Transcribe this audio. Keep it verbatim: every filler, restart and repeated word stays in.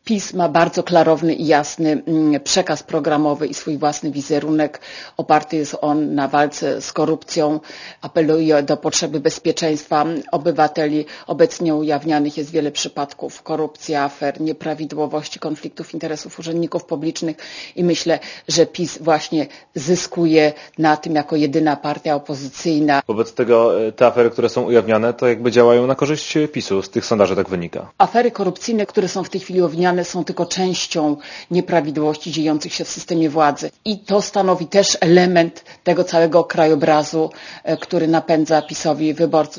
PiS ma bardzo klarowny i jasny przekaz programowy i swój własny wizerunek. Oparty jest on na walce z korupcją. Apeluje do potrzeby bezpieczeństwa obywateli. Obecnie ujawnianych jest wiele przypadków korupcji, afer, nieprawidłowości, konfliktów interesów urzędników publicznych i myślę, że PiS właśnie zyskuje na tym jako jedyna partia opozycyjna. Wobec tego te afery, które są ujawniane, to jakby działają na korzyść PiSu. Z tych sondaży tak wynika. Afery korupcyjne, które są w tej chwili ujawniane, są tylko częścią nieprawidłowości dziejących się w systemie władzy. I to stanowi też element tego całego krajobrazu, który napędza PiSowi wyborców.